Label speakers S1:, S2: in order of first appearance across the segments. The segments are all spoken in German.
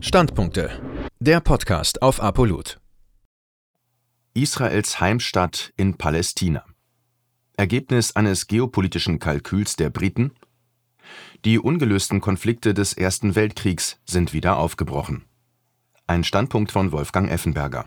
S1: Standpunkte. Der Podcast auf Apollut.
S2: Israels Heimstatt in Palästina. Ergebnis eines geopolitischen Kalküls der Briten? Die ungelösten Konflikte des Ersten Weltkriegs sind wieder aufgebrochen. Ein Standpunkt von Wolfgang Effenberger.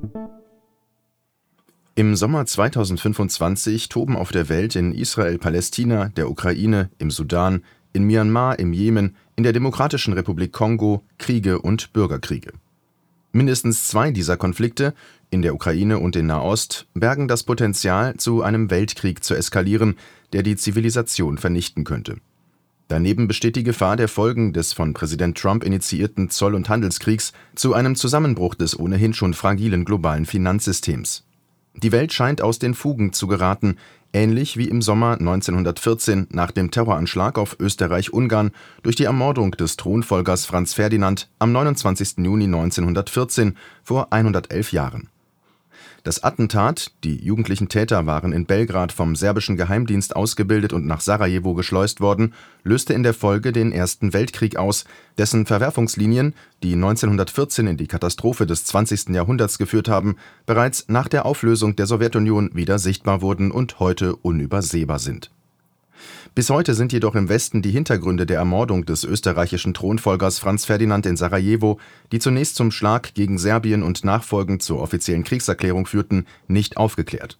S2: Im Sommer 2025 toben auf der Welt in Israel, Palästina, der Ukraine, im Sudan, in Myanmar, im Jemen, in der Demokratischen Republik Kongo Kriege und Bürgerkriege. Mindestens 2 dieser Konflikte, in der Ukraine und in Nahost, bergen das Potenzial, zu einem Weltkrieg zu eskalieren, der die Zivilisation vernichten könnte. Daneben besteht die Gefahr der Folgen des von Präsident Trump initiierten Zoll- und Handelskriegs zu einem Zusammenbruch des ohnehin schon fragilen globalen Finanzsystems. Die Welt scheint aus den Fugen zu geraten, ähnlich wie im Sommer 1914 nach dem Terroranschlag auf Österreich-Ungarn durch die Ermordung des Thronfolgers Franz Ferdinand am 29. Juni 1914, vor 111 Jahren. Das Attentat, die jugendlichen Täter waren in Belgrad vom serbischen Geheimdienst ausgebildet und nach Sarajevo geschleust worden, löste in der Folge den Ersten Weltkrieg aus, dessen Verwerfungslinien, die 1914 in die Katastrophe des 20. Jahrhunderts geführt haben, bereits nach der Auflösung der Sowjetunion wieder sichtbar wurden und heute unübersehbar sind. Bis heute sind jedoch im Westen die Hintergründe der Ermordung des österreichischen Thronfolgers Franz Ferdinand in Sarajevo, die zunächst zum Schlag gegen Serbien und nachfolgend zur offiziellen Kriegserklärung führten, nicht aufgeklärt.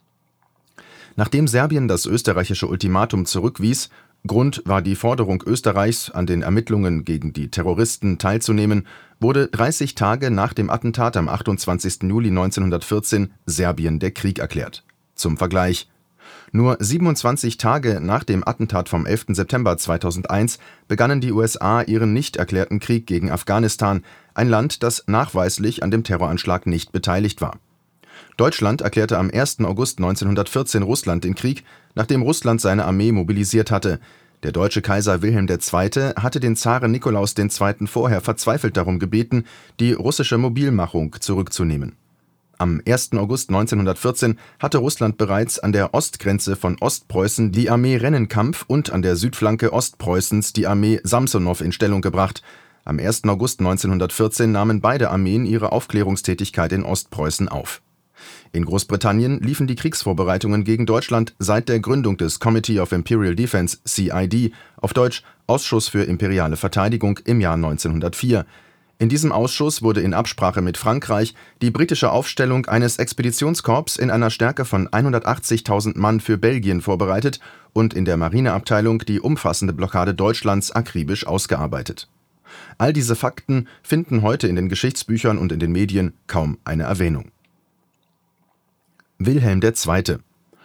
S2: Nachdem Serbien das österreichische Ultimatum zurückwies, Grund war die Forderung Österreichs, an den Ermittlungen gegen die Terroristen teilzunehmen, wurde 30 Tage nach dem Attentat am 28. Juli 1914 Serbien der Krieg erklärt. Zum Vergleich: Nur 27 Tage nach dem Attentat vom 11. September 2001 begannen die USA ihren nicht erklärten Krieg gegen Afghanistan, ein Land, das nachweislich an dem Terroranschlag nicht beteiligt war. Deutschland erklärte am 1. August 1914 Russland den Krieg, nachdem Russland seine Armee mobilisiert hatte. Der deutsche Kaiser Wilhelm II. Hatte den Zaren Nikolaus II. Vorher verzweifelt darum gebeten, die russische Mobilmachung zurückzunehmen. Am 1. August 1914 hatte Russland bereits an der Ostgrenze von Ostpreußen die Armee Rennenkampf und an der Südflanke Ostpreußens die Armee Samsonow in Stellung gebracht. Am 1. August 1914 nahmen beide Armeen ihre Aufklärungstätigkeit in Ostpreußen auf. In Großbritannien liefen die Kriegsvorbereitungen gegen Deutschland seit der Gründung des Committee of Imperial Defense, CID, auf Deutsch Ausschuss für imperiale Verteidigung, im Jahr 1904. In diesem Ausschuss wurde in Absprache mit Frankreich die britische Aufstellung eines Expeditionskorps in einer Stärke von 180.000 Mann für Belgien vorbereitet und in der Marineabteilung die umfassende Blockade Deutschlands akribisch ausgearbeitet. All diese Fakten finden heute in den Geschichtsbüchern und in den Medien kaum eine Erwähnung. Wilhelm II.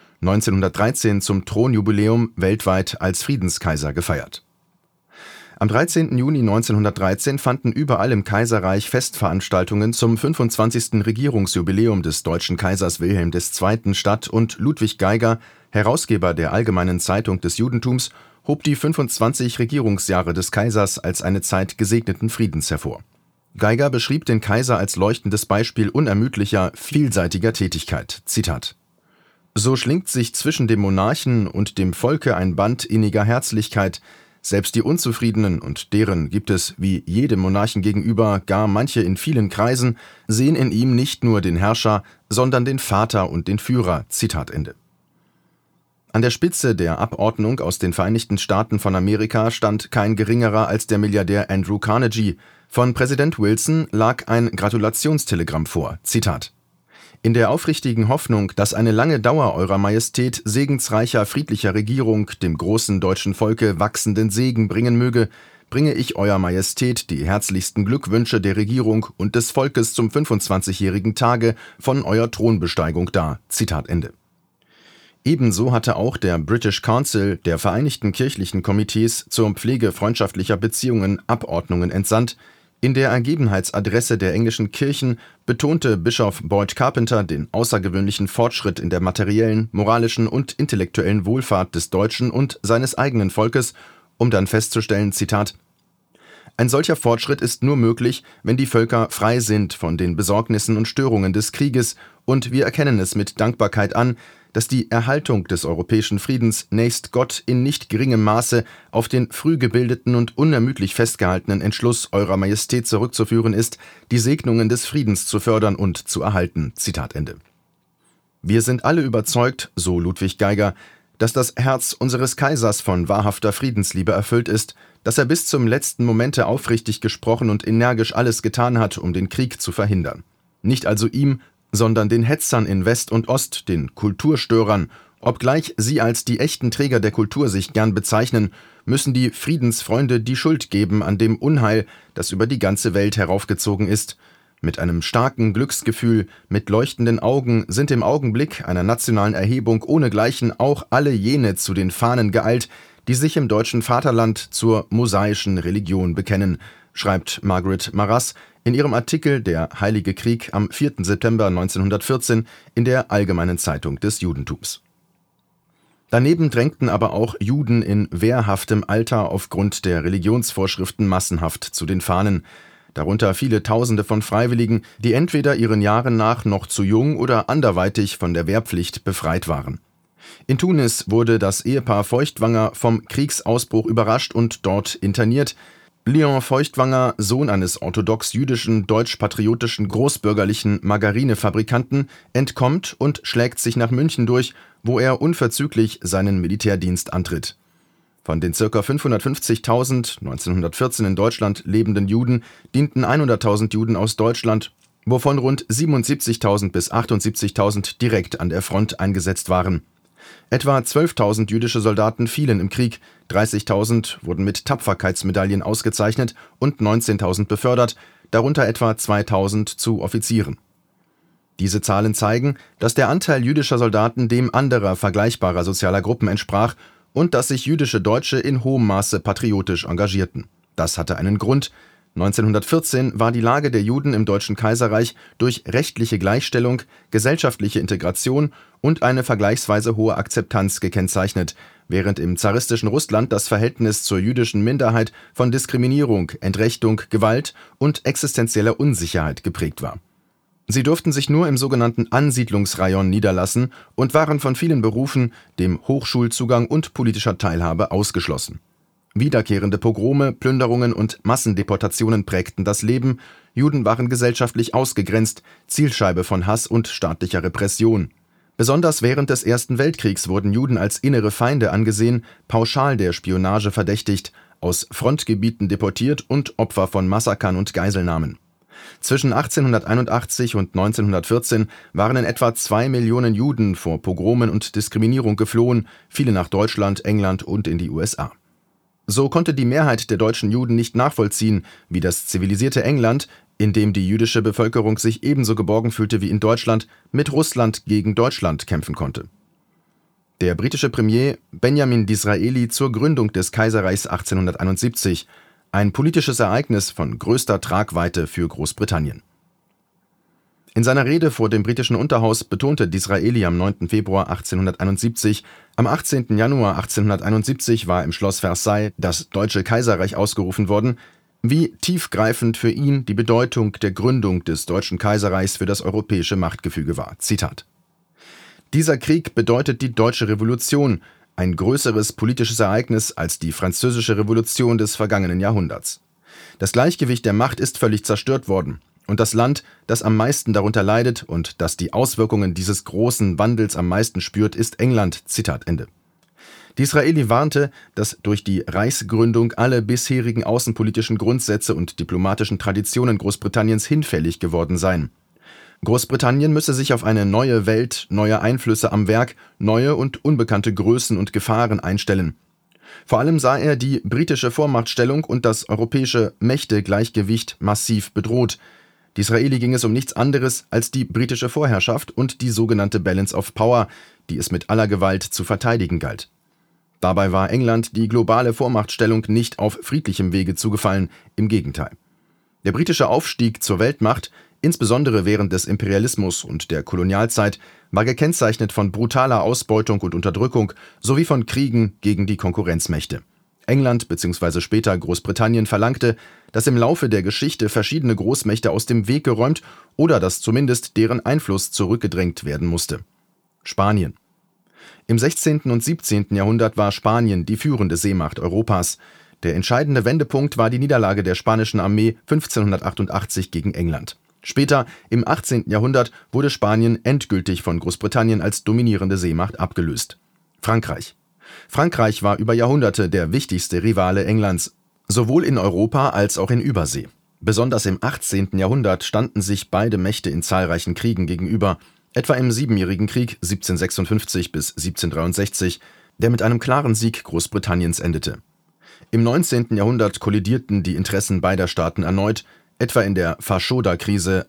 S2: 1913 zum Thronjubiläum weltweit als Friedenskaiser gefeiert. Am 13. Juni 1913 fanden überall im Kaiserreich Festveranstaltungen zum 25. Regierungsjubiläum des deutschen Kaisers Wilhelm II. Statt und Ludwig Geiger, Herausgeber der Allgemeinen Zeitung des Judentums, hob die 25 Regierungsjahre des Kaisers als eine Zeit gesegneten Friedens hervor. Geiger beschrieb den Kaiser als leuchtendes Beispiel unermüdlicher, vielseitiger Tätigkeit. Zitat: So schlingt sich zwischen dem Monarchen und dem Volke ein Band inniger Herzlichkeit. Selbst die Unzufriedenen, und deren gibt es wie jedem Monarchen gegenüber gar manche in vielen Kreisen, sehen in ihm nicht nur den Herrscher, sondern den Vater und den Führer. Zitat Ende. An der Spitze der Abordnung aus den Vereinigten Staaten von Amerika stand kein geringerer als der Milliardär Andrew Carnegie. Von Präsident Wilson lag ein Gratulationstelegramm vor. Zitat: In der aufrichtigen Hoffnung, dass eine lange Dauer Eurer Majestät segensreicher, friedlicher Regierung dem großen deutschen Volke wachsenden Segen bringen möge, bringe ich Eurer Majestät die herzlichsten Glückwünsche der Regierung und des Volkes zum 25-jährigen Tage von Eurer Thronbesteigung dar. Zitat Ende. Ebenso hatte auch der British Council der Vereinigten Kirchlichen Komitees zur Pflege freundschaftlicher Beziehungen Abordnungen entsandt. In der Ergebenheitsadresse der englischen Kirchen betonte Bischof Boyd Carpenter den außergewöhnlichen Fortschritt in der materiellen, moralischen und intellektuellen Wohlfahrt des deutschen und seines eigenen Volkes, um dann festzustellen, Zitat: Ein solcher Fortschritt ist nur möglich, wenn die Völker frei sind von den Besorgnissen und Störungen des Krieges, und wir erkennen es mit Dankbarkeit an, dass die Erhaltung des europäischen Friedens nächst Gott in nicht geringem Maße auf den früh gebildeten und unermüdlich festgehaltenen Entschluss Eurer Majestät zurückzuführen ist, die Segnungen des Friedens zu fördern und zu erhalten. Zitat Ende. Wir sind alle überzeugt, so Ludwig Geiger, dass das Herz unseres Kaisers von wahrhafter Friedensliebe erfüllt ist, dass er bis zum letzten Momente aufrichtig gesprochen und energisch alles getan hat, um den Krieg zu verhindern. Nicht also ihm, sondern den Hetzern in West und Ost, den Kulturstörern, obgleich sie als die echten Träger der Kultur sich gern bezeichnen, müssen die Friedensfreunde die Schuld geben an dem Unheil, das über die ganze Welt heraufgezogen ist. Mit einem starken Glücksgefühl, mit leuchtenden Augen sind im Augenblick einer nationalen Erhebung ohnegleichen auch alle jene zu den Fahnen geeilt, die sich im deutschen Vaterland zur mosaischen Religion bekennen, schreibt Margaret Marasse in ihrem Artikel Der Heilige Krieg am 4. September 1914 in der Allgemeinen Zeitung des Judentums. Daneben drängten aber auch Juden in wehrhaftem Alter aufgrund der Religionsvorschriften massenhaft zu den Fahnen, darunter viele Tausende von Freiwilligen, die entweder ihren Jahren nach noch zu jung oder anderweitig von der Wehrpflicht befreit waren. In Tunis wurde das Ehepaar Feuchtwanger vom Kriegsausbruch überrascht und dort interniert. Leon Feuchtwanger, Sohn eines orthodox-jüdischen, deutsch-patriotischen, großbürgerlichen Margarinefabrikanten, entkommt und schlägt sich nach München durch, wo er unverzüglich seinen Militärdienst antritt. Von den ca. 550.000 1914 in Deutschland lebenden Juden dienten 100.000 Juden aus Deutschland, wovon rund 77.000 bis 78.000 direkt an der Front eingesetzt waren. Etwa 12.000 jüdische Soldaten fielen im Krieg, 30.000 wurden mit Tapferkeitsmedaillen ausgezeichnet und 19.000 befördert, darunter etwa 2.000 zu Offizieren. Diese Zahlen zeigen, dass der Anteil jüdischer Soldaten dem anderer vergleichbarer sozialer Gruppen entsprach und dass sich jüdische Deutsche in hohem Maße patriotisch engagierten. Das hatte einen Grund. 1914 war die Lage der Juden im Deutschen Kaiserreich durch rechtliche Gleichstellung, gesellschaftliche Integration und eine vergleichsweise hohe Akzeptanz gekennzeichnet, während im zaristischen Russland das Verhältnis zur jüdischen Minderheit von Diskriminierung, Entrechtung, Gewalt und existenzieller Unsicherheit geprägt war. Sie durften sich nur im sogenannten Ansiedlungsrayon niederlassen und waren von vielen Berufen, dem Hochschulzugang und politischer Teilhabe ausgeschlossen. Wiederkehrende Pogrome, Plünderungen und Massendeportationen prägten das Leben, Juden waren gesellschaftlich ausgegrenzt, Zielscheibe von Hass und staatlicher Repression. Besonders während des Ersten Weltkriegs wurden Juden als innere Feinde angesehen, pauschal der Spionage verdächtigt, aus Frontgebieten deportiert und Opfer von Massakern und Geiselnahmen. Zwischen 1881 und 1914 waren in etwa 2 Millionen Juden vor Pogromen und Diskriminierung geflohen, viele nach Deutschland, England und in die USA. So konnte die Mehrheit der deutschen Juden nicht nachvollziehen, wie das zivilisierte England, in dem die jüdische Bevölkerung sich ebenso geborgen fühlte wie in Deutschland, mit Russland gegen Deutschland kämpfen konnte. Der britische Premier Benjamin Disraeli zur Gründung des Kaiserreichs 1871, ein politisches Ereignis von größter Tragweite für Großbritannien. In seiner Rede vor dem britischen Unterhaus betonte Disraeli am 9. Februar 1871, am 18. Januar 1871 war im Schloss Versailles das Deutsche Kaiserreich ausgerufen worden, wie tiefgreifend für ihn die Bedeutung der Gründung des Deutschen Kaiserreichs für das europäische Machtgefüge war. Zitat: Dieser Krieg bedeutet die Deutsche Revolution, ein größeres politisches Ereignis als die Französische Revolution des vergangenen Jahrhunderts. Das Gleichgewicht der Macht ist völlig zerstört worden. Und das Land, das am meisten darunter leidet und das die Auswirkungen dieses großen Wandels am meisten spürt, ist England. Zitat Ende. Disraeli warnte, dass durch die Reichsgründung alle bisherigen außenpolitischen Grundsätze und diplomatischen Traditionen Großbritanniens hinfällig geworden seien. Großbritannien müsse sich auf eine neue Welt, neue Einflüsse am Werk, neue und unbekannte Größen und Gefahren einstellen. Vor allem sah er die britische Vormachtstellung und das europäische Mächtegleichgewicht massiv bedroht. Disraeli ging es um nichts anderes als die britische Vorherrschaft und die sogenannte Balance of Power, die es mit aller Gewalt zu verteidigen galt. Dabei war England die globale Vormachtstellung nicht auf friedlichem Wege zugefallen, im Gegenteil. Der britische Aufstieg zur Weltmacht, insbesondere während des Imperialismus und der Kolonialzeit, war gekennzeichnet von brutaler Ausbeutung und Unterdrückung sowie von Kriegen gegen die Konkurrenzmächte. England bzw. später Großbritannien verlangte, dass im Laufe der Geschichte verschiedene Großmächte aus dem Weg geräumt oder dass zumindest deren Einfluss zurückgedrängt werden musste. Spanien, Im 16. und 17. Jahrhundert war Spanien die führende Seemacht Europas. Der entscheidende Wendepunkt war die Niederlage der spanischen Armee 1588 gegen England. Später, im 18. Jahrhundert, wurde Spanien endgültig von Großbritannien als dominierende Seemacht abgelöst. Frankreich. Frankreich war über Jahrhunderte der wichtigste Rivale Englands, sowohl in Europa als auch in Übersee. Besonders im 18. Jahrhundert standen sich beide Mächte in zahlreichen Kriegen gegenüber, etwa im Siebenjährigen Krieg 1756 bis 1763, der mit einem klaren Sieg Großbritanniens endete. Im 19. Jahrhundert kollidierten die Interessen beider Staaten erneut, etwa in der Fashoda-Krise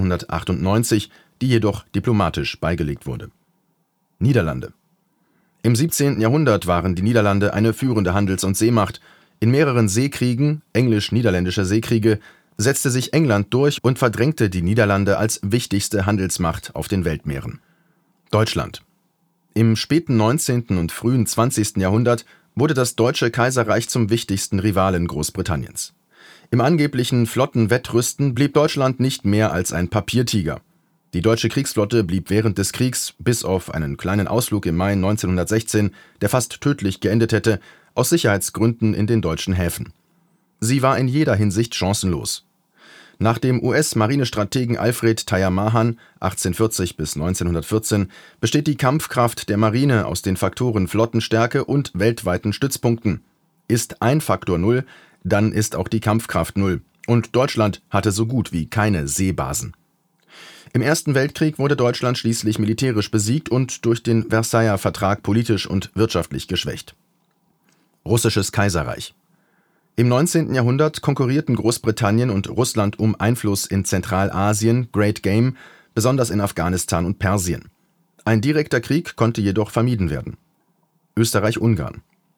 S2: 1898, die jedoch diplomatisch beigelegt wurde. Niederlande. Im 17. Jahrhundert waren die Niederlande eine führende Handels- und Seemacht. In mehreren Seekriegen, englisch-niederländische Seekriege, setzte sich England durch und verdrängte die Niederlande als wichtigste Handelsmacht auf den Weltmeeren. Deutschland. Im späten 19. und frühen 20. Jahrhundert wurde das Deutsche Kaiserreich zum wichtigsten Rivalen Großbritanniens. Im angeblichen Flottenwettrüsten blieb Deutschland nicht mehr als ein Papiertiger. Die deutsche Kriegsflotte blieb während des Kriegs, bis auf einen kleinen Ausflug im Mai 1916, der fast tödlich geendet hätte, aus Sicherheitsgründen in den deutschen Häfen. Sie war in jeder Hinsicht chancenlos. Nach dem US-Marinestrategen Alfred Thayer Mahan 1840 bis 1914 besteht die Kampfkraft der Marine aus den Faktoren Flottenstärke und weltweiten Stützpunkten. Ist ein Faktor 0, dann ist auch die Kampfkraft 0. Und Deutschland hatte so gut wie keine Seebasen. Im Ersten Weltkrieg wurde Deutschland schließlich militärisch besiegt und durch den Versailler Vertrag politisch und wirtschaftlich geschwächt. Russisches Kaiserreich. Im 19. Jahrhundert konkurrierten Großbritannien und Russland um Einfluss in Zentralasien, Great Game, besonders in Afghanistan und Persien. Ein direkter Krieg konnte jedoch vermieden werden. Österreich-Ungarn.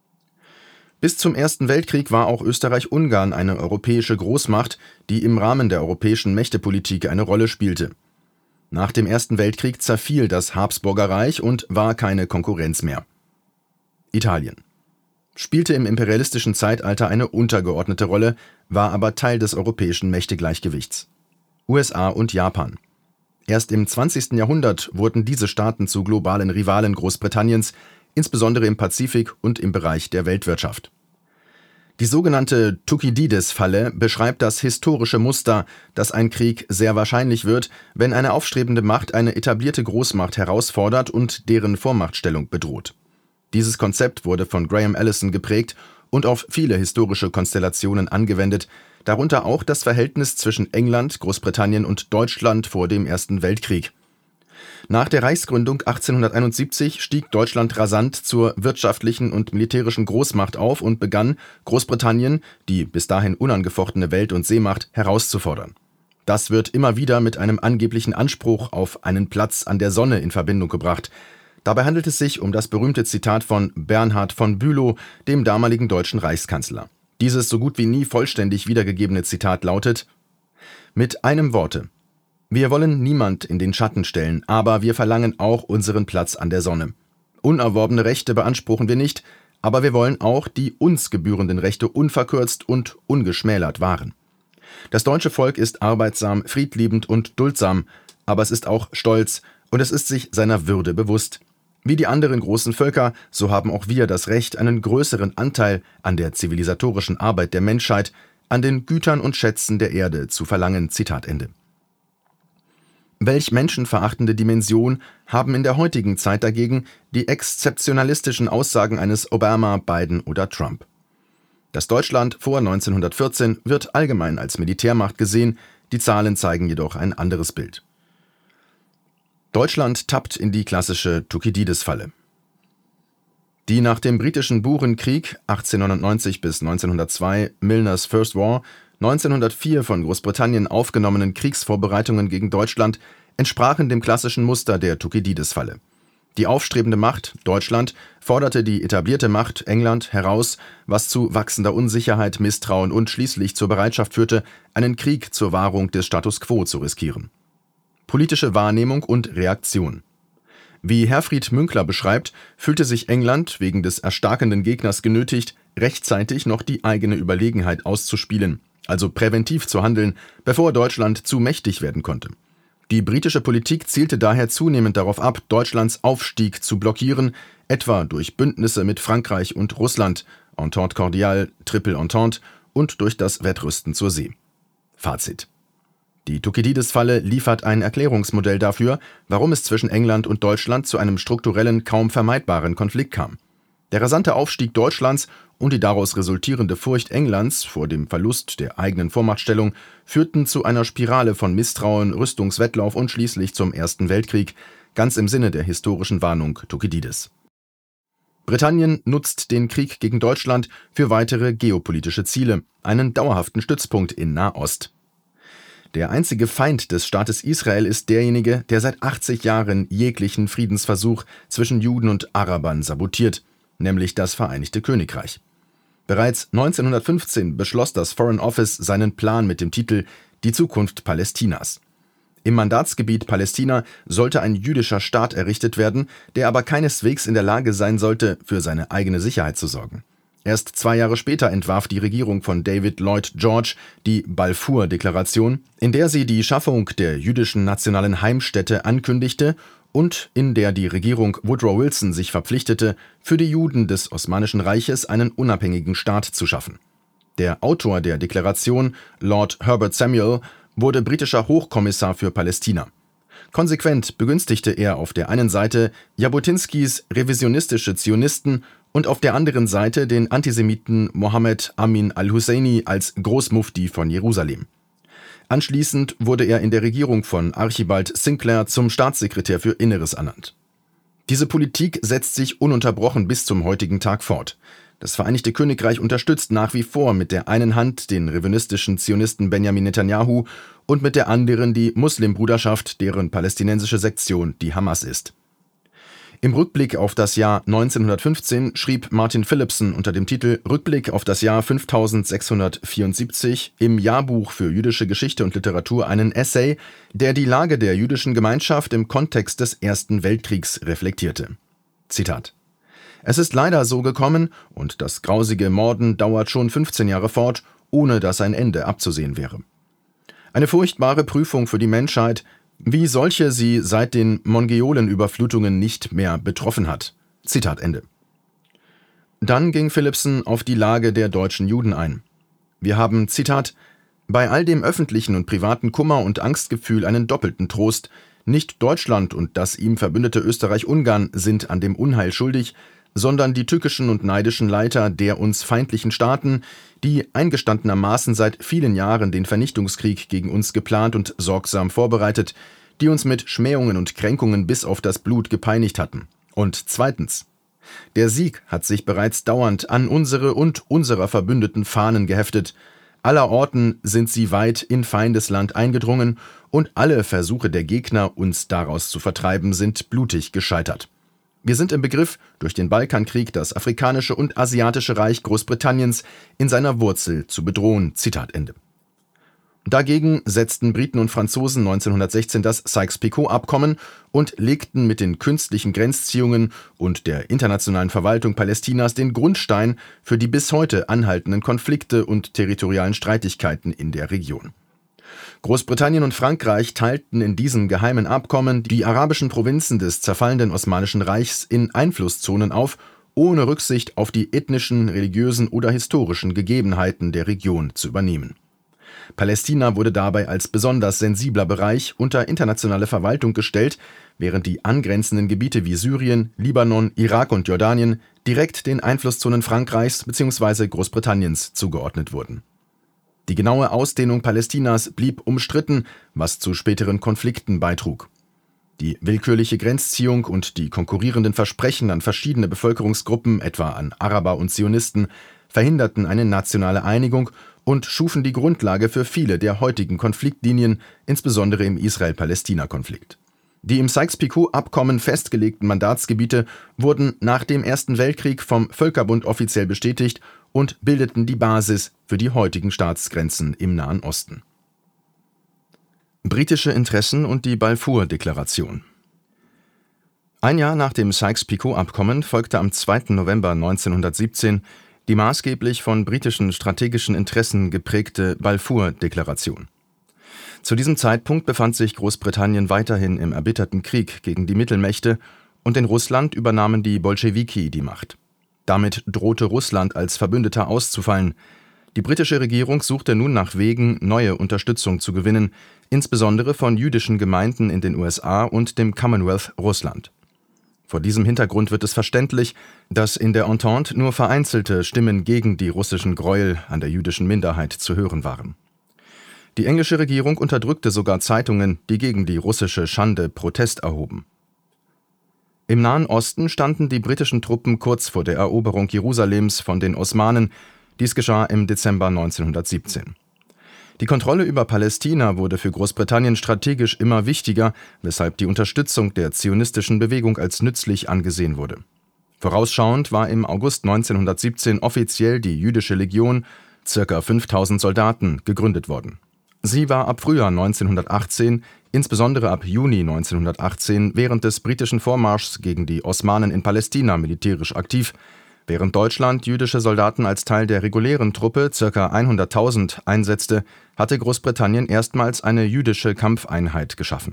S2: Bis zum Ersten Weltkrieg war auch Österreich-Ungarn eine europäische Großmacht, die im Rahmen der europäischen Mächtepolitik eine Rolle spielte. Nach dem Ersten Weltkrieg zerfiel das Habsburger Reich und war keine Konkurrenz mehr. Italien. Spielte im imperialistischen Zeitalter eine untergeordnete Rolle, war aber Teil des europäischen Mächtegleichgewichts. USA und Japan. Erst im 20. Jahrhundert wurden diese Staaten zu globalen Rivalen Großbritanniens, insbesondere im Pazifik und im Bereich der Weltwirtschaft. Die sogenannte Thukydides-Falle beschreibt das historische Muster, dass ein Krieg sehr wahrscheinlich wird, wenn eine aufstrebende Macht eine etablierte Großmacht herausfordert und deren Vormachtstellung bedroht. Dieses Konzept wurde von Graham Allison geprägt und auf viele historische Konstellationen angewendet, darunter auch das Verhältnis zwischen England, Großbritannien und Deutschland vor dem Ersten Weltkrieg. Nach der Reichsgründung 1871 stieg Deutschland rasant zur wirtschaftlichen und militärischen Großmacht auf und begann, Großbritannien, die bis dahin unangefochtene Welt- und Seemacht, herauszufordern. Das wird immer wieder mit einem angeblichen Anspruch auf einen Platz an der Sonne in Verbindung gebracht. Dabei handelt es sich um das berühmte Zitat von Bernhard von Bülow, dem damaligen deutschen Reichskanzler. Dieses so gut wie nie vollständig wiedergegebene Zitat lautet: Mit einem Worte: Wir wollen niemand in den Schatten stellen, aber wir verlangen auch unseren Platz an der Sonne. Unerworbene Rechte beanspruchen wir nicht, aber wir wollen auch die uns gebührenden Rechte unverkürzt und ungeschmälert wahren. Das deutsche Volk ist arbeitsam, friedliebend und duldsam, aber es ist auch stolz und es ist sich seiner Würde bewusst. Wie die anderen großen Völker, so haben auch wir das Recht, einen größeren Anteil an der zivilisatorischen Arbeit der Menschheit, an den Gütern und Schätzen der Erde zu verlangen. Zitat Ende. Welch menschenverachtende Dimension haben in der heutigen Zeit dagegen die exzeptionalistischen Aussagen eines Obama, Biden oder Trump. Das Deutschland vor 1914 wird allgemein als Militärmacht gesehen, die Zahlen zeigen jedoch ein anderes Bild. Deutschland tappt in die klassische Thukydides-Falle. Die nach dem britischen Burenkrieg 1899 bis 1902 Milner's First War 1904 von Großbritannien aufgenommenen Kriegsvorbereitungen gegen Deutschland entsprachen dem klassischen Muster der Thukydides-Falle. Die aufstrebende Macht, Deutschland, forderte die etablierte Macht, England, heraus, was zu wachsender Unsicherheit, Misstrauen und schließlich zur Bereitschaft führte, einen Krieg zur Wahrung des Status quo zu riskieren. Politische Wahrnehmung und Reaktion. Wie Herfried Münkler beschreibt, fühlte sich England wegen des erstarkenden Gegners genötigt, rechtzeitig noch die eigene Überlegenheit auszuspielen, also präventiv zu handeln, bevor Deutschland zu mächtig werden konnte. Die britische Politik zielte daher zunehmend darauf ab, Deutschlands Aufstieg zu blockieren, etwa durch Bündnisse mit Frankreich und Russland, Entente Cordiale, Triple Entente und durch das Wettrüsten zur See. Fazit: Die Thukydides-Falle liefert ein Erklärungsmodell dafür, warum es zwischen England und Deutschland zu einem strukturellen, kaum vermeidbaren Konflikt kam. Der rasante Aufstieg Deutschlands und die daraus resultierende Furcht Englands vor dem Verlust der eigenen Vormachtstellung führten zu einer Spirale von Misstrauen, Rüstungswettlauf und schließlich zum Ersten Weltkrieg, ganz im Sinne der historischen Warnung Thukydides. Britannien nutzt den Krieg gegen Deutschland für weitere geopolitische Ziele, einen dauerhaften Stützpunkt in Nahost. Der einzige Feind des Staates Israel ist derjenige, der seit 80 Jahren jeglichen Friedensversuch zwischen Juden und Arabern sabotiert, nämlich das Vereinigte Königreich. Bereits 1915 beschloss das Foreign Office seinen Plan mit dem Titel »Die Zukunft Palästinas«. Im Mandatsgebiet Palästina sollte ein jüdischer Staat errichtet werden, der aber keineswegs in der Lage sein sollte, für seine eigene Sicherheit zu sorgen. Erst 2 Jahre später entwarf die Regierung von David Lloyd George die Balfour-Deklaration, in der sie die Schaffung der jüdischen nationalen Heimstätte ankündigte und in der die Regierung Woodrow Wilson sich verpflichtete, für die Juden des Osmanischen Reiches einen unabhängigen Staat zu schaffen. Der Autor der Deklaration, Lord Herbert Samuel, wurde britischer Hochkommissar für Palästina. Konsequent begünstigte er auf der einen Seite Jabotinskis revisionistische Zionisten und auf der anderen Seite den Antisemiten Mohammed Amin al-Husseini als Großmufti von Jerusalem. Anschließend wurde er in der Regierung von Archibald Sinclair zum Staatssekretär für Inneres ernannt. Diese Politik setzt sich ununterbrochen bis zum heutigen Tag fort. Das Vereinigte Königreich unterstützt nach wie vor mit der einen Hand den revisionistischen Zionisten Benjamin Netanyahu und mit der anderen die Muslimbruderschaft, deren palästinensische Sektion die Hamas ist. Im Rückblick auf das Jahr 1915 schrieb Martin Philippson unter dem Titel »Rückblick auf das Jahr 5674« im Jahrbuch für jüdische Geschichte und Literatur einen Essay, der die Lage der jüdischen Gemeinschaft im Kontext des Ersten Weltkriegs reflektierte. Zitat: »Es ist leider so gekommen, und das grausige Morden dauert schon 15 Jahre fort, ohne dass ein Ende abzusehen wäre. Eine furchtbare Prüfung für die Menschheit, wie solche sie seit den Mongolenüberflutungen nicht mehr betroffen hat.« Zitat Ende. Dann ging Philippson auf die Lage der deutschen Juden ein. Wir haben, Zitat, »bei all dem öffentlichen und privaten Kummer und Angstgefühl einen doppelten Trost. Nicht Deutschland und das ihm verbündete Österreich-Ungarn sind an dem Unheil schuldig, sondern die tückischen und neidischen Leiter der uns feindlichen Staaten, die eingestandenermaßen seit vielen Jahren den Vernichtungskrieg gegen uns geplant und sorgsam vorbereitet, die uns mit Schmähungen und Kränkungen bis auf das Blut gepeinigt hatten. Und zweitens: Der Sieg hat sich bereits dauernd an unsere und unserer Verbündeten Fahnen geheftet. Allerorten sind sie weit in Feindesland eingedrungen und alle Versuche der Gegner, uns daraus zu vertreiben, sind blutig gescheitert. Wir sind im Begriff, durch den Balkankrieg das afrikanische und asiatische Reich Großbritanniens in seiner Wurzel zu bedrohen.« Zitat Ende. Dagegen setzten Briten und Franzosen 1916 das Sykes-Picot-Abkommen und legten mit den künstlichen Grenzziehungen und der internationalen Verwaltung Palästinas den Grundstein für die bis heute anhaltenden Konflikte und territorialen Streitigkeiten in der Region. Großbritannien und Frankreich teilten in diesem geheimen Abkommen die arabischen Provinzen des zerfallenden Osmanischen Reichs in Einflusszonen auf, ohne Rücksicht auf die ethnischen, religiösen oder historischen Gegebenheiten der Region zu übernehmen. Palästina wurde dabei als besonders sensibler Bereich unter internationale Verwaltung gestellt, während die angrenzenden Gebiete wie Syrien, Libanon, Irak und Jordanien direkt den Einflusszonen Frankreichs bzw. Großbritanniens zugeordnet wurden. Die genaue Ausdehnung Palästinas blieb umstritten, was zu späteren Konflikten beitrug. Die willkürliche Grenzziehung und die konkurrierenden Versprechen an verschiedene Bevölkerungsgruppen, etwa an Araber und Zionisten, verhinderten eine nationale Einigung und schufen die Grundlage für viele der heutigen Konfliktlinien, insbesondere im Israel-Palästina-Konflikt. Die im Sykes-Picot-Abkommen festgelegten Mandatsgebiete wurden nach dem Ersten Weltkrieg vom Völkerbund offiziell bestätigt und bildeten die Basis für die heutigen Staatsgrenzen im Nahen Osten. Britische Interessen und die Balfour-Deklaration. Ein Jahr nach dem Sykes-Picot-Abkommen folgte am 2. November 1917 die maßgeblich von britischen strategischen Interessen geprägte Balfour-Deklaration. Zu diesem Zeitpunkt befand sich Großbritannien weiterhin im erbitterten Krieg gegen die Mittelmächte und in Russland übernahmen die Bolschewiki die Macht. Damit drohte Russland als Verbündeter auszufallen. Die britische Regierung suchte nun nach Wegen, neue Unterstützung zu gewinnen, insbesondere von jüdischen Gemeinden in den USA und dem Commonwealth Russland. Vor diesem Hintergrund wird es verständlich, dass in der Entente nur vereinzelte Stimmen gegen die russischen Gräuel an der jüdischen Minderheit zu hören waren. Die englische Regierung unterdrückte sogar Zeitungen, die gegen die russische Schande Protest erhoben. Im Nahen Osten standen die britischen Truppen kurz vor der Eroberung Jerusalems von den Osmanen. Dies geschah im Dezember 1917. Die Kontrolle über Palästina wurde für Großbritannien strategisch immer wichtiger, weshalb die Unterstützung der zionistischen Bewegung als nützlich angesehen wurde. Vorausschauend war im August 1917 offiziell die Jüdische Legion, ca. 5000 Soldaten, gegründet worden. Sie war ab Frühjahr 1918, insbesondere ab Juni 1918, während des britischen Vormarschs gegen die Osmanen in Palästina militärisch aktiv. Während Deutschland jüdische Soldaten als Teil der regulären Truppe, ca. 100.000, einsetzte, hatte Großbritannien erstmals eine jüdische Kampfeinheit geschaffen.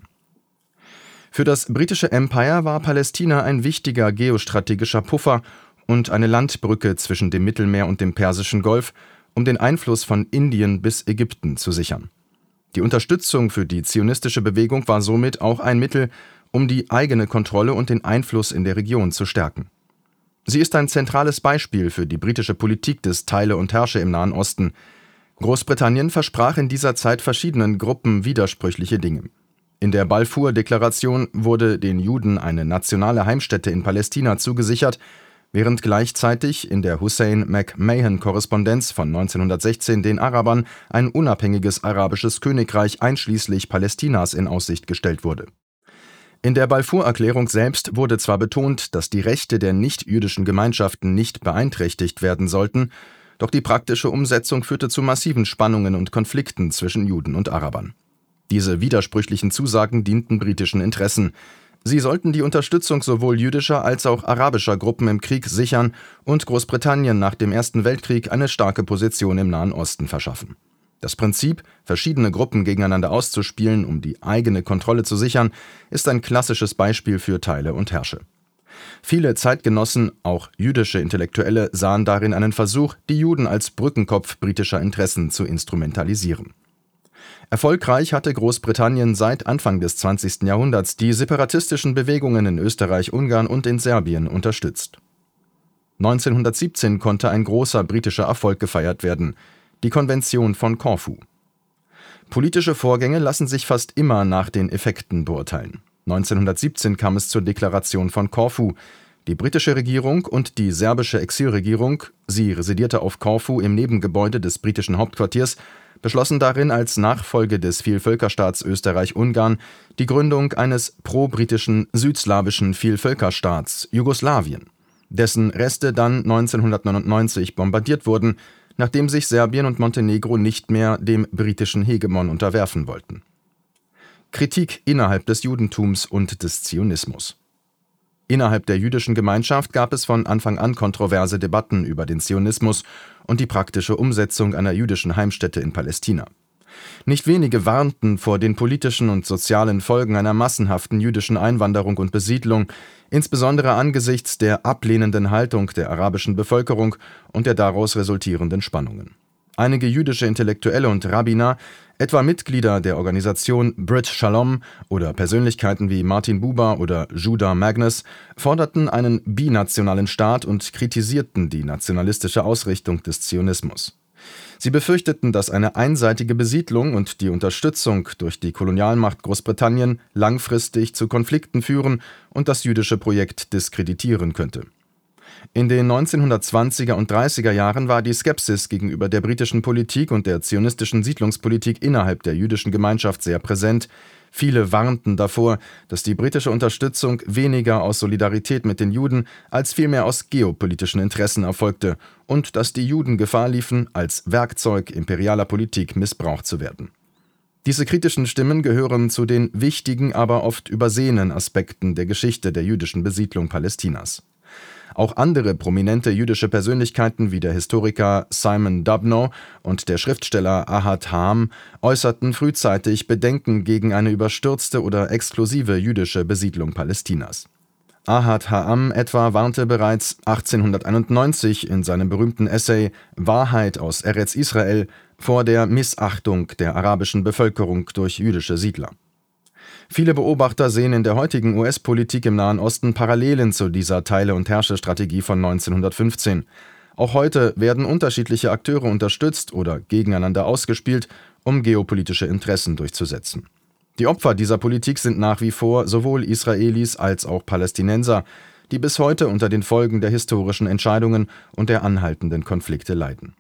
S2: Für das britische Empire war Palästina ein wichtiger geostrategischer Puffer und eine Landbrücke zwischen dem Mittelmeer und dem Persischen Golf, um den Einfluss von Indien bis Ägypten zu sichern. Die Unterstützung für die zionistische Bewegung war somit auch ein Mittel, um die eigene Kontrolle und den Einfluss in der Region zu stärken. Sie ist ein zentrales Beispiel für die britische Politik des Teile und Herrsche im Nahen Osten. Großbritannien versprach in dieser Zeit verschiedenen Gruppen widersprüchliche Dinge. In der Balfour-Deklaration wurde den Juden eine nationale Heimstätte in Palästina zugesichert, während gleichzeitig in der Hussein-McMahon-Korrespondenz von 1916 den Arabern ein unabhängiges arabisches Königreich einschließlich Palästinas in Aussicht gestellt wurde. In der Balfour-Erklärung selbst wurde zwar betont, dass die Rechte der nicht-jüdischen Gemeinschaften nicht beeinträchtigt werden sollten, doch die praktische Umsetzung führte zu massiven Spannungen und Konflikten zwischen Juden und Arabern. Diese widersprüchlichen Zusagen dienten britischen Interessen. Sie sollten die Unterstützung sowohl jüdischer als auch arabischer Gruppen im Krieg sichern und Großbritannien nach dem Ersten Weltkrieg eine starke Position im Nahen Osten verschaffen. Das Prinzip, verschiedene Gruppen gegeneinander auszuspielen, um die eigene Kontrolle zu sichern, ist ein klassisches Beispiel für Teile und Herrsche. Viele Zeitgenossen, auch jüdische Intellektuelle, sahen darin einen Versuch, die Juden als Brückenkopf britischer Interessen zu instrumentalisieren. Erfolgreich hatte Großbritannien seit Anfang des 20. Jahrhunderts die separatistischen Bewegungen in Österreich-Ungarn und in Serbien unterstützt. 1917 konnte ein großer britischer Erfolg gefeiert werden: die Konvention von Korfu. Politische Vorgänge lassen sich fast immer nach den Effekten beurteilen. 1917 kam es zur Deklaration von Korfu. Die britische Regierung und die serbische Exilregierung, sie residierte auf Korfu im Nebengebäude des britischen Hauptquartiers, beschlossen darin als Nachfolge des Vielvölkerstaats Österreich-Ungarn die Gründung eines pro-britischen südslawischen Vielvölkerstaats Jugoslawien, dessen Reste dann 1999 bombardiert wurden, nachdem sich Serbien und Montenegro nicht mehr dem britischen Hegemon unterwerfen wollten. Kritik innerhalb des Judentums und des Zionismus. Innerhalb der jüdischen Gemeinschaft gab es von Anfang an kontroverse Debatten über den Zionismus und die praktische Umsetzung einer jüdischen Heimstätte in Palästina. Nicht wenige warnten vor den politischen und sozialen Folgen einer massenhaften jüdischen Einwanderung und Besiedlung, insbesondere angesichts der ablehnenden Haltung der arabischen Bevölkerung und der daraus resultierenden Spannungen. Einige jüdische Intellektuelle und Rabbiner, etwa Mitglieder der Organisation Brit Shalom oder Persönlichkeiten wie Martin Buber oder Judah Magnus, forderten einen binationalen Staat und kritisierten die nationalistische Ausrichtung des Zionismus. Sie befürchteten, dass eine einseitige Besiedlung und die Unterstützung durch die Kolonialmacht Großbritannien langfristig zu Konflikten führen und das jüdische Projekt diskreditieren könnte. In den 1920er und 30er Jahren war die Skepsis gegenüber der britischen Politik und der zionistischen Siedlungspolitik innerhalb der jüdischen Gemeinschaft sehr präsent. Viele warnten davor, dass die britische Unterstützung weniger aus Solidarität mit den Juden als vielmehr aus geopolitischen Interessen erfolgte und dass die Juden Gefahr liefen, als Werkzeug imperialer Politik missbraucht zu werden. Diese kritischen Stimmen gehören zu den wichtigen, aber oft übersehenen Aspekten der Geschichte der jüdischen Besiedlung Palästinas. Auch andere prominente jüdische Persönlichkeiten wie der Historiker Simon Dubnow und der Schriftsteller Ahad Ha'am äußerten frühzeitig Bedenken gegen eine überstürzte oder exklusive jüdische Besiedlung Palästinas. Ahad Ha'am etwa warnte bereits 1891 in seinem berühmten Essay »Wahrheit aus Eretz Israel« vor der Missachtung der arabischen Bevölkerung durch jüdische Siedler. Viele Beobachter sehen in der heutigen US-Politik im Nahen Osten Parallelen zu dieser Teile-und-Herrsche-Strategie von 1915. Auch heute werden unterschiedliche Akteure unterstützt oder gegeneinander ausgespielt, um geopolitische Interessen durchzusetzen. Die Opfer dieser Politik sind nach wie vor sowohl Israelis als auch Palästinenser, die bis heute unter den Folgen der historischen Entscheidungen und der anhaltenden Konflikte leiden.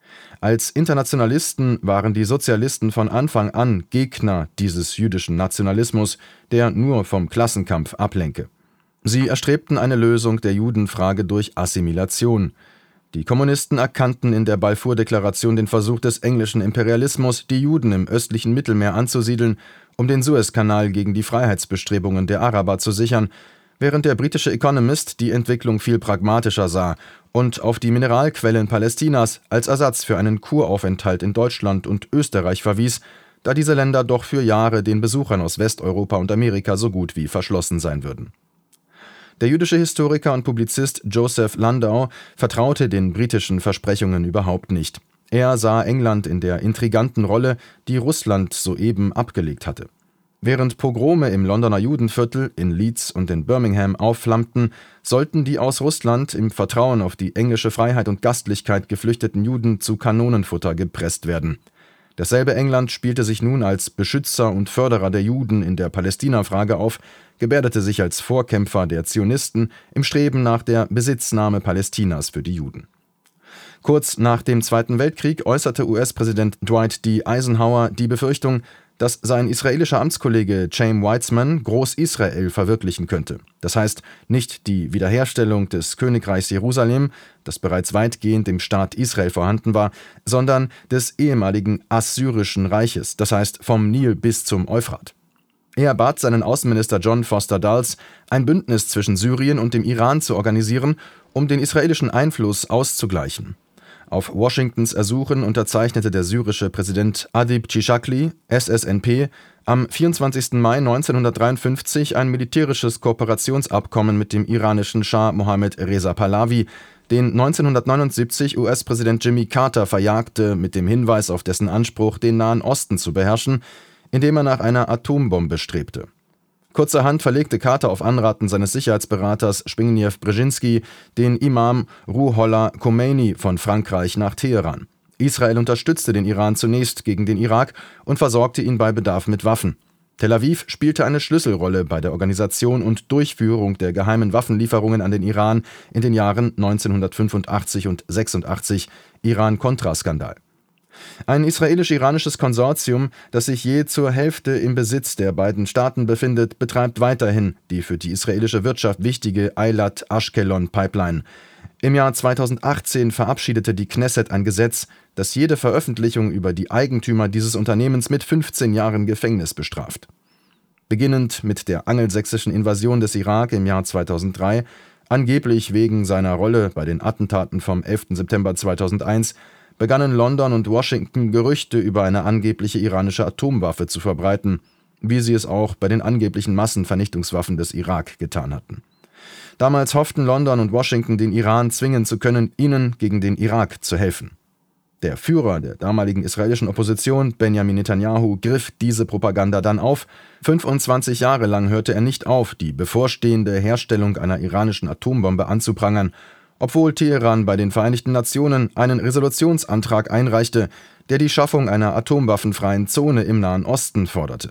S2: Als Internationalisten waren die Sozialisten von Anfang an Gegner dieses jüdischen Nationalismus, der nur vom Klassenkampf ablenke. Sie erstrebten eine Lösung der Judenfrage durch Assimilation. Die Kommunisten erkannten in der Balfour-Deklaration den Versuch des englischen Imperialismus, die Juden im östlichen Mittelmeer anzusiedeln, um den Suezkanal gegen die Freiheitsbestrebungen der Araber zu sichern, während der britische Economist die Entwicklung viel pragmatischer sah und auf die Mineralquellen Palästinas als Ersatz für einen Kuraufenthalt in Deutschland und Österreich verwies, da diese Länder doch für Jahre den Besuchern aus Westeuropa und Amerika so gut wie verschlossen sein würden. Der jüdische Historiker und Publizist Joseph Landau vertraute den britischen Versprechungen überhaupt nicht. Er sah England in der intriganten Rolle, die Russland soeben abgelegt hatte. Während Pogrome im Londoner Judenviertel, in Leeds und in Birmingham aufflammten, sollten die aus Russland im Vertrauen auf die englische Freiheit und Gastlichkeit geflüchteten Juden zu Kanonenfutter gepresst werden. Dasselbe England spielte sich nun als Beschützer und Förderer der Juden in der Palästina-Frage auf, gebärdete sich als Vorkämpfer der Zionisten im Streben nach der Besitznahme Palästinas für die Juden. Kurz nach dem Zweiten Weltkrieg äußerte US-Präsident Dwight D. Eisenhower die Befürchtung, dass sein israelischer Amtskollege Chaim Weizmann Groß-Israel verwirklichen könnte. Das heißt, nicht die Wiederherstellung des Königreichs Jerusalem, das bereits weitgehend im Staat Israel vorhanden war, sondern des ehemaligen Assyrischen Reiches, das heißt vom Nil bis zum Euphrat. Er bat seinen Außenminister John Foster Dulles, ein Bündnis zwischen Syrien und dem Iran zu organisieren, um den israelischen Einfluss auszugleichen. Auf Washingtons Ersuchen unterzeichnete der syrische Präsident Adib Tshishakli, SSNP, am 24. Mai 1953 ein militärisches Kooperationsabkommen mit dem iranischen Schah Mohammad Reza Pahlavi, den 1979 US-Präsident Jimmy Carter verjagte mit dem Hinweis auf dessen Anspruch, den Nahen Osten zu beherrschen, indem er nach einer Atombombe strebte. Kurzerhand verlegte Carter auf Anraten seines Sicherheitsberaters Zbigniew Brzezinski den Imam Ruhollah Khomeini von Frankreich nach Teheran. Israel unterstützte den Iran zunächst gegen den Irak und versorgte ihn bei Bedarf mit Waffen. Tel Aviv spielte eine Schlüsselrolle bei der Organisation und Durchführung der geheimen Waffenlieferungen an den Iran in den Jahren 1985 und 86, Iran-Contra-Skandal. Ein israelisch-iranisches Konsortium, das sich je zur Hälfte im Besitz der beiden Staaten befindet, betreibt weiterhin die für die israelische Wirtschaft wichtige Eilat-Ashkelon-Pipeline. Im Jahr 2018 verabschiedete die Knesset ein Gesetz, das jede Veröffentlichung über die Eigentümer dieses Unternehmens mit 15 Jahren Gefängnis bestraft. Beginnend mit der angelsächsischen Invasion des Irak im Jahr 2003, angeblich wegen seiner Rolle bei den Attentaten vom 11. September 2001, begannen London und Washington Gerüchte über eine angebliche iranische Atomwaffe zu verbreiten, wie sie es auch bei den angeblichen Massenvernichtungswaffen des Irak getan hatten. Damals hofften London und Washington, den Iran zwingen zu können, ihnen gegen den Irak zu helfen. Der Führer der damaligen israelischen Opposition, Benjamin Netanyahu, griff diese Propaganda dann auf. 25 Jahre lang hörte er nicht auf, die bevorstehende Herstellung einer iranischen Atombombe anzuprangern, obwohl Teheran bei den Vereinten Nationen einen Resolutionsantrag einreichte, der die Schaffung einer atomwaffenfreien Zone im Nahen Osten forderte.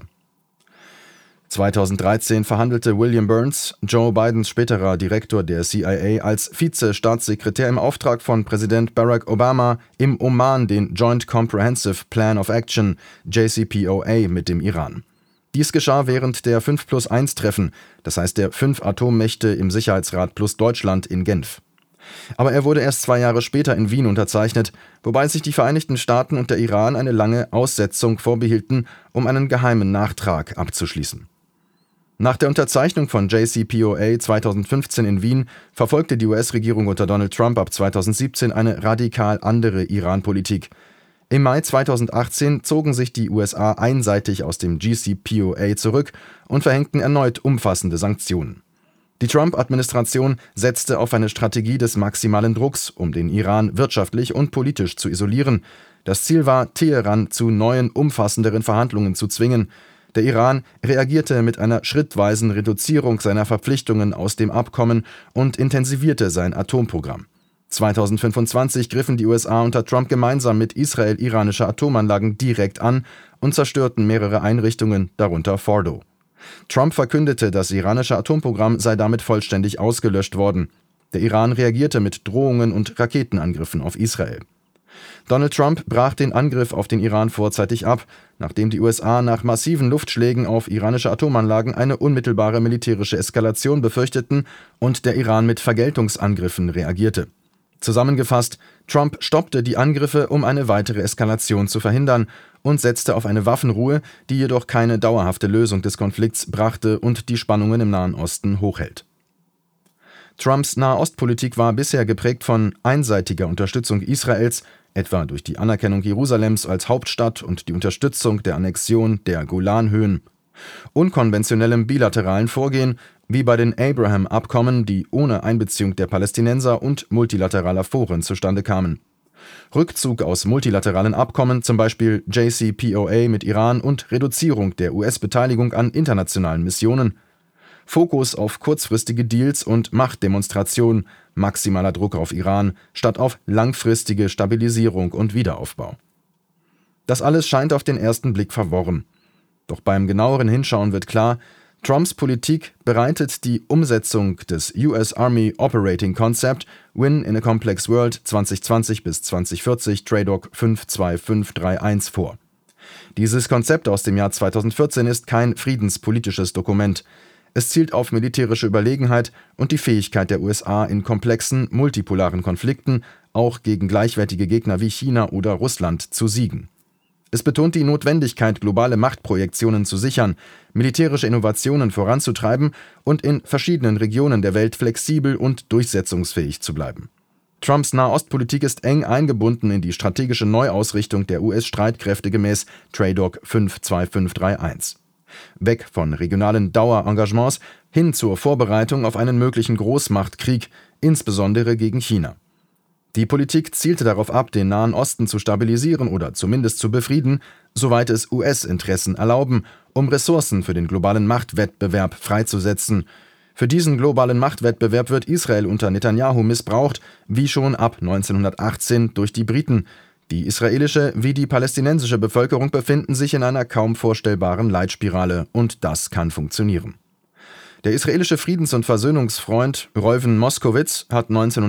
S2: 2013 verhandelte William Burns, Joe Bidens späterer Direktor der CIA, als Vize-Staatssekretär im Auftrag von Präsident Barack Obama im Oman den Joint Comprehensive Plan of Action, JCPOA, mit dem Iran. Dies geschah während der 5+1-Treffen, das heißt der 5 Atommächte im Sicherheitsrat plus Deutschland in Genf. Aber er wurde erst 2 Jahre später in Wien unterzeichnet, wobei sich die Vereinigten Staaten und der Iran eine lange Aussetzung vorbehielten, um einen geheimen Nachtrag abzuschließen. Nach der Unterzeichnung von JCPOA 2015 in Wien verfolgte die US-Regierung unter Donald Trump ab 2017 eine radikal andere Iran-Politik. Im Mai 2018 zogen sich die USA einseitig aus dem JCPOA zurück und verhängten erneut umfassende Sanktionen. Die Trump-Administration setzte auf eine Strategie des maximalen Drucks, um den Iran wirtschaftlich und politisch zu isolieren. Das Ziel war, Teheran zu neuen, umfassenderen Verhandlungen zu zwingen. Der Iran reagierte mit einer schrittweisen Reduzierung seiner Verpflichtungen aus dem Abkommen und intensivierte sein Atomprogramm. 2025 griffen die USA unter Trump gemeinsam mit Israel iranische Atomanlagen direkt an und zerstörten mehrere Einrichtungen, darunter Fordo. Trump verkündete, das iranische Atomprogramm sei damit vollständig ausgelöscht worden. Der Iran reagierte mit Drohungen und Raketenangriffen auf Israel. Donald Trump brach den Angriff auf den Iran vorzeitig ab, nachdem die USA nach massiven Luftschlägen auf iranische Atomanlagen eine unmittelbare militärische Eskalation befürchteten und der Iran mit Vergeltungsangriffen reagierte. Zusammengefasst, Trump stoppte die Angriffe, um eine weitere Eskalation zu verhindern, und setzte auf eine Waffenruhe, die jedoch keine dauerhafte Lösung des Konflikts brachte und die Spannungen im Nahen Osten hochhält. Trumps Nahostpolitik war bisher geprägt von einseitiger Unterstützung Israels, etwa durch die Anerkennung Jerusalems als Hauptstadt und die Unterstützung der Annexion der Golanhöhen, unkonventionellem bilateralen Vorgehen, wie bei den Abraham-Abkommen, die ohne Einbeziehung der Palästinenser und multilateraler Foren zustande kamen. Rückzug aus multilateralen Abkommen, zum Beispiel JCPOA mit Iran, und Reduzierung der US-Beteiligung an internationalen Missionen. Fokus auf kurzfristige Deals und Machtdemonstration, maximaler Druck auf Iran, statt auf langfristige Stabilisierung und Wiederaufbau. Das alles scheint auf den ersten Blick verworren. Doch beim genaueren Hinschauen wird klar, Trumps Politik bereitet die Umsetzung des US Army Operating Concept Win in a Complex World 2020 bis 2040 TRADOC 52531 vor. Dieses Konzept aus dem Jahr 2014 ist kein friedenspolitisches Dokument. Es zielt auf militärische Überlegenheit und die Fähigkeit der USA, in komplexen, multipolaren Konflikten auch gegen gleichwertige Gegner wie China oder Russland zu siegen. Es betont die Notwendigkeit, globale Machtprojektionen zu sichern, militärische Innovationen voranzutreiben und in verschiedenen Regionen der Welt flexibel und durchsetzungsfähig zu bleiben. Trumps Nahostpolitik ist eng eingebunden in die strategische Neuausrichtung der US-Streitkräfte gemäß TRADOC 52531. Weg von regionalen Dauerengagements hin zur Vorbereitung auf einen möglichen Großmachtkrieg, insbesondere gegen China. Die Politik zielte darauf ab, den Nahen Osten zu stabilisieren oder zumindest zu befrieden, soweit es US-Interessen erlauben, um Ressourcen für den globalen Machtwettbewerb freizusetzen. Für diesen globalen Machtwettbewerb wird Israel unter Netanyahu missbraucht, wie schon ab 1918 durch die Briten. Die israelische wie die palästinensische Bevölkerung befinden sich in einer kaum vorstellbaren Leitspirale, und das kann funktionieren. Der israelische Friedens- und Versöhnungsfreund Reuven Moskowitz hat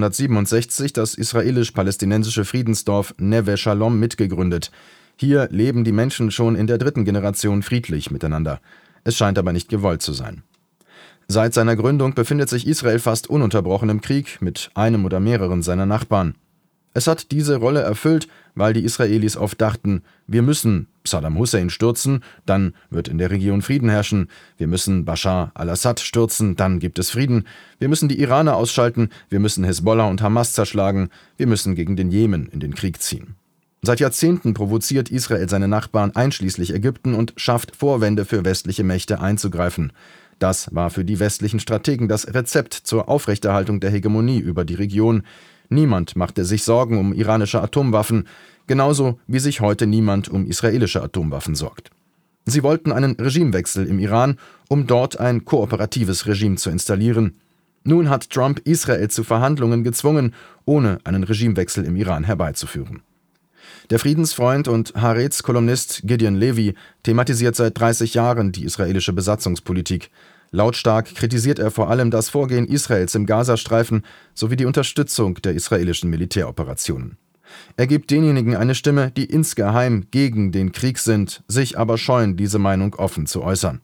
S2: 1967 das israelisch-palästinensische Friedensdorf Neve Shalom mitgegründet. Hier leben die Menschen schon in der 3. Generation friedlich miteinander. Es scheint aber nicht gewollt zu sein. Seit seiner Gründung befindet sich Israel fast ununterbrochen im Krieg mit einem oder mehreren seiner Nachbarn. Es hat diese Rolle erfüllt, weil die Israelis oft dachten, wir müssen Saddam Hussein stürzen, dann wird in der Region Frieden herrschen, wir müssen Bashar al-Assad stürzen, dann gibt es Frieden, wir müssen die Iraner ausschalten, wir müssen Hezbollah und Hamas zerschlagen, wir müssen gegen den Jemen in den Krieg ziehen. Seit Jahrzehnten provoziert Israel seine Nachbarn einschließlich Ägypten und schafft Vorwände für westliche Mächte einzugreifen. Das war für die westlichen Strategen das Rezept zur Aufrechterhaltung der Hegemonie über die Region. Niemand machte sich Sorgen um iranische Atomwaffen, genauso wie sich heute niemand um israelische Atomwaffen sorgt. Sie wollten einen Regimewechsel im Iran, um dort ein kooperatives Regime zu installieren. Nun hat Trump Israel zu Verhandlungen gezwungen, ohne einen Regimewechsel im Iran herbeizuführen. Der Friedensfreund und Haaretz-Kolumnist Gideon Levy thematisiert seit 30 Jahren die israelische Besatzungspolitik. Lautstark kritisiert er vor allem das Vorgehen Israels im Gazastreifen sowie die Unterstützung der israelischen Militäroperationen. Er gibt denjenigen eine Stimme, die insgeheim gegen den Krieg sind, sich aber scheuen, diese Meinung offen zu äußern.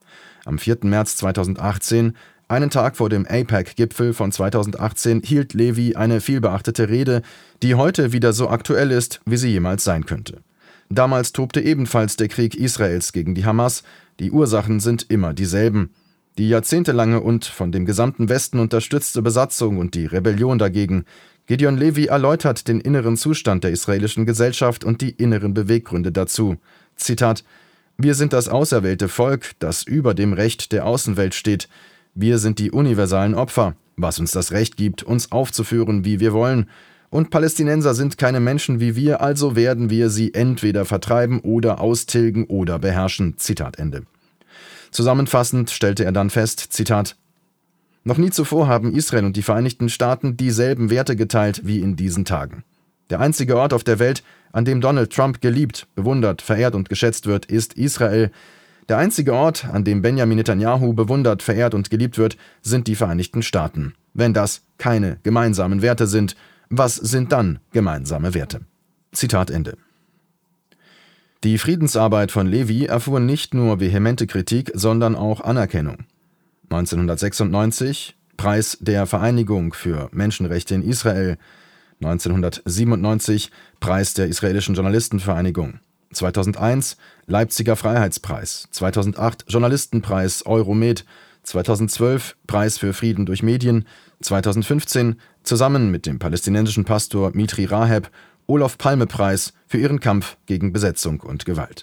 S2: Am 4. März 2018, einen Tag vor dem AIPAC-Gipfel von 2018, hielt Levy eine vielbeachtete Rede, die heute wieder so aktuell ist, wie sie jemals sein könnte. Damals tobte ebenfalls der Krieg Israels gegen die Hamas. Die Ursachen sind immer dieselben. Die jahrzehntelange und von dem gesamten Westen unterstützte Besatzung und die Rebellion dagegen. Gideon Levy erläutert den inneren Zustand der israelischen Gesellschaft und die inneren Beweggründe dazu. Zitat: Wir sind das auserwählte Volk, das über dem Recht der Außenwelt steht. Wir sind die universalen Opfer, was uns das Recht gibt, uns aufzuführen, wie wir wollen. Und Palästinenser sind keine Menschen wie wir, also werden wir sie entweder vertreiben oder austilgen oder beherrschen. Zitat Ende. Zusammenfassend stellte er dann fest, Zitat: Noch nie zuvor haben Israel und die Vereinigten Staaten dieselben Werte geteilt wie in diesen Tagen. Der einzige Ort auf der Welt, an dem Donald Trump geliebt, bewundert, verehrt und geschätzt wird, ist Israel. Der einzige Ort, an dem Benjamin Netanyahu bewundert, verehrt und geliebt wird, sind die Vereinigten Staaten. Wenn das keine gemeinsamen Werte sind, was sind dann gemeinsame Werte? Zitat Ende. Die Friedensarbeit von Levy erfuhr nicht nur vehemente Kritik, sondern auch Anerkennung. 1996 Preis der Vereinigung für Menschenrechte in Israel, 1997 Preis der israelischen Journalistenvereinigung, 2001 Leipziger Freiheitspreis, 2008 Journalistenpreis Euromed, 2012 Preis für Frieden durch Medien, 2015 zusammen mit dem palästinensischen Pastor Mitri Raheb Olof-Palme-Preis für ihren Kampf gegen Besetzung und Gewalt.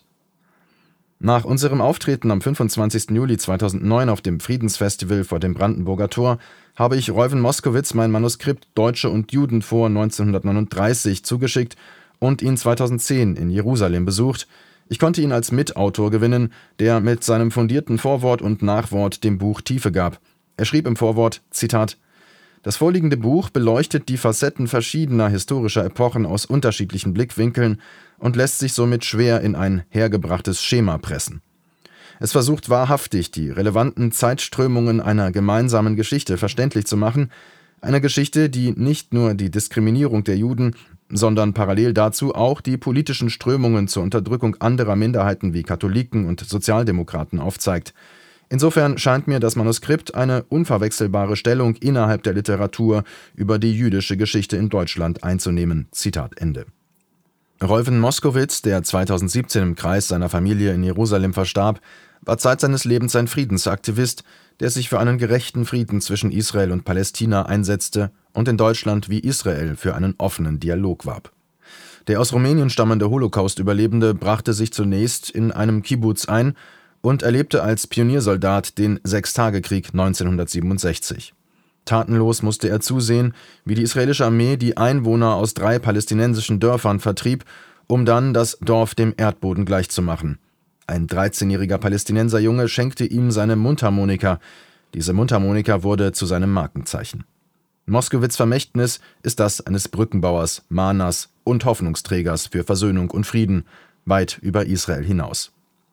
S2: Nach unserem Auftreten am 25. Juli 2009 auf dem Friedensfestival vor dem Brandenburger Tor habe ich Reuven Moskowitz mein Manuskript Deutsche und Juden vor 1939 zugeschickt und ihn 2010 in Jerusalem besucht. Ich konnte ihn als Mitautor gewinnen, der mit seinem fundierten Vorwort und Nachwort dem Buch Tiefe gab. Er schrieb im Vorwort, Zitat: Das vorliegende Buch beleuchtet die Facetten verschiedener historischer Epochen aus unterschiedlichen Blickwinkeln und lässt sich somit schwer in ein hergebrachtes Schema pressen. Es versucht wahrhaftig, die relevanten Zeitströmungen einer gemeinsamen Geschichte verständlich zu machen, einer Geschichte, die nicht nur die Diskriminierung der Juden, sondern parallel dazu auch die politischen Strömungen zur Unterdrückung anderer Minderheiten wie Katholiken und Sozialdemokraten aufzeigt. Insofern scheint mir das Manuskript eine unverwechselbare Stellung innerhalb der Literatur über die jüdische Geschichte in Deutschland einzunehmen. Zitat Ende. Reuven Moskowitz, der 2017 im Kreis seiner Familie in Jerusalem verstarb, war Zeit seines Lebens ein Friedensaktivist, der sich für einen gerechten Frieden zwischen Israel und Palästina einsetzte und in Deutschland wie Israel für einen offenen Dialog warb. Der aus Rumänien stammende Holocaust-Überlebende brachte sich zunächst in einem Kibbuz ein und erlebte als Pioniersoldat den Sechstagekrieg 1967. Tatenlos musste er zusehen, wie die israelische Armee die Einwohner aus 3 palästinensischen Dörfern vertrieb, um dann das Dorf dem Erdboden gleichzumachen. Ein 13-jähriger Palästinenserjunge schenkte ihm seine Mundharmonika. Diese Mundharmonika wurde zu seinem Markenzeichen. Moskowitz' Vermächtnis ist das eines Brückenbauers, Mahners und Hoffnungsträgers für Versöhnung und Frieden, weit über Israel hinaus.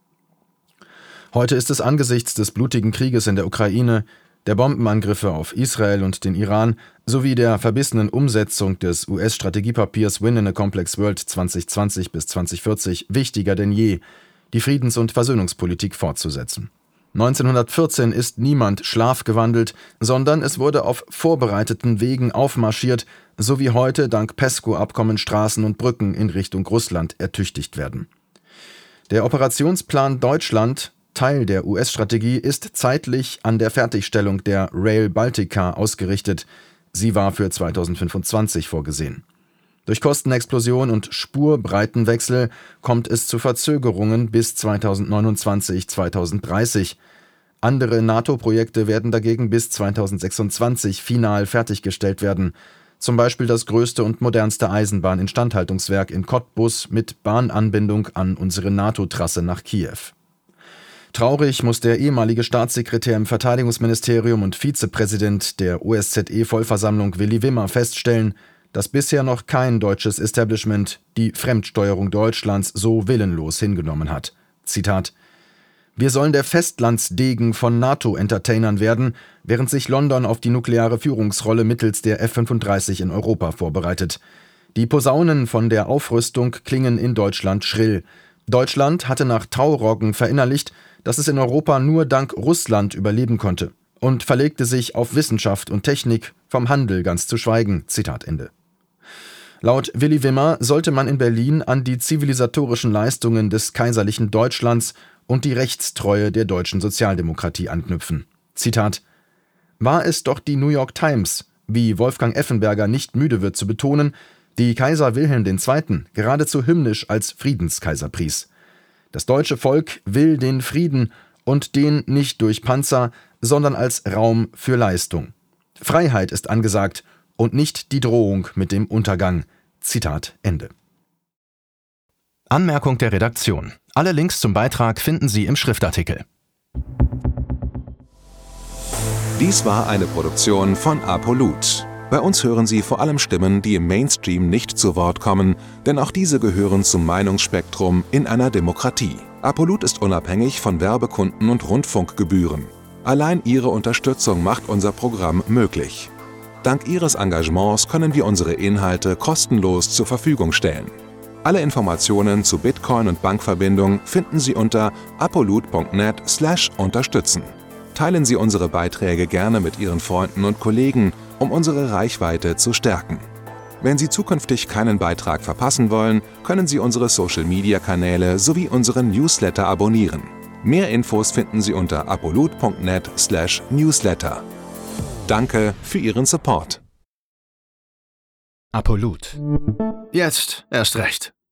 S2: Heute ist es angesichts des blutigen Krieges in der Ukraine, der Bombenangriffe auf Israel und den Iran sowie der verbissenen Umsetzung des US-Strategiepapiers Win in a Complex World 2020 bis 2040 wichtiger denn je, die Friedens- und Versöhnungspolitik fortzusetzen. 1914 ist niemand schlafgewandelt, sondern es wurde auf vorbereiteten Wegen aufmarschiert, so wie heute dank PESCO-Abkommen Straßen und Brücken in Richtung Russland ertüchtigt werden. Der Operationsplan Deutschland, Teil der US-Strategie, ist zeitlich an der Fertigstellung der Rail Baltica ausgerichtet. Sie war für 2025 vorgesehen. Durch Kostenexplosion und Spurbreitenwechsel kommt es zu Verzögerungen bis 2029/2030. Andere NATO-Projekte werden dagegen bis 2026 final fertiggestellt werden. Zum Beispiel das größte und modernste Eisenbahninstandhaltungswerk in Cottbus mit Bahnanbindung an unsere NATO-Trasse nach Kiew. Traurig muss der ehemalige Staatssekretär im Verteidigungsministerium und Vizepräsident der OSZE-Vollversammlung Willi Wimmer feststellen, dass bisher noch kein deutsches Establishment die Fremdsteuerung Deutschlands so willenlos hingenommen hat. Zitat: Wir sollen der Festlandsdegen von NATO-Entertainern werden, während sich London auf die nukleare Führungsrolle mittels der F-35 in Europa vorbereitet. Die Posaunen von der Aufrüstung klingen in Deutschland schrill. Deutschland hatte nach Tauroggen verinnerlicht, dass es in Europa nur dank Russland überleben konnte und verlegte sich auf Wissenschaft und Technik, vom Handel ganz zu schweigen. Zitat Ende. Laut Willi Wimmer sollte man in Berlin an die zivilisatorischen Leistungen des kaiserlichen Deutschlands und die Rechtstreue der deutschen Sozialdemokratie anknüpfen. Zitat: »War es doch die New York Times, wie Wolfgang Effenberger nicht müde wird zu betonen, die Kaiser Wilhelm II. Geradezu hymnisch als Friedenskaiser pries. Das deutsche Volk will den Frieden und den nicht durch Panzer, sondern als Raum für Leistung. Freiheit ist angesagt und nicht die Drohung mit dem Untergang.« Zitat Ende.
S1: Anmerkung der Redaktion. Alle Links zum Beitrag finden Sie im Schriftartikel.
S3: Dies war eine Produktion von ApoLoot. Bei uns hören Sie vor allem Stimmen, die im Mainstream nicht zu Wort kommen, denn auch diese gehören zum Meinungsspektrum in einer Demokratie. ApoLoot ist unabhängig von Werbekunden und Rundfunkgebühren. Allein Ihre Unterstützung macht unser Programm möglich. Dank Ihres Engagements können wir unsere Inhalte kostenlos zur Verfügung stellen. Alle Informationen zu Bitcoin und Bankverbindung finden Sie unter apoloot.net/unterstützen. Teilen Sie unsere Beiträge gerne mit Ihren Freunden und Kollegen, um unsere Reichweite zu stärken. Wenn Sie zukünftig keinen Beitrag verpassen wollen, können Sie unsere Social-Media-Kanäle sowie unseren Newsletter abonnieren. Mehr Infos finden Sie unter apoloot.net/newsletter. Danke für Ihren Support.
S1: ApoLoot.
S2: Jetzt erst recht.